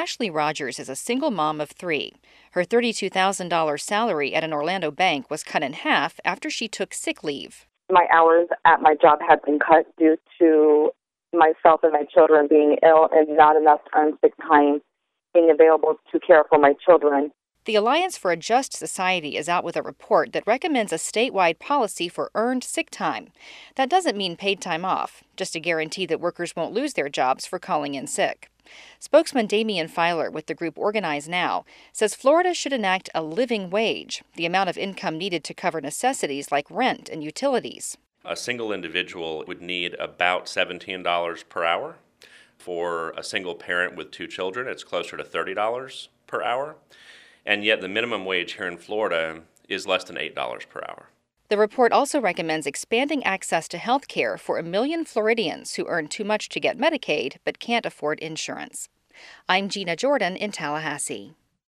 Ashley Rogers is a single mom of 3. Her $32,000 salary at an Orlando bank was cut in half after she took sick leave. My hours at my job had been cut due to myself and my children being ill and not enough to earn sick time being available to care for my children. The Alliance for a Just Society is out with a report that recommends a statewide policy for earned sick time. That doesn't mean paid time off, just a guarantee that workers won't lose their jobs for calling in sick. Spokesman Damian Filer with the group Organize Now says Florida should enact a living wage, the amount of income needed to cover necessities like rent and utilities. A single individual would need about $17 per hour. For a single parent with 2 children, it's closer to $30 per hour. And yet the minimum wage here in Florida is less than $8 per hour. The report also recommends expanding access to health care for 1 million Floridians who earn too much to get Medicaid but can't afford insurance. I'm Gina Jordan in Tallahassee.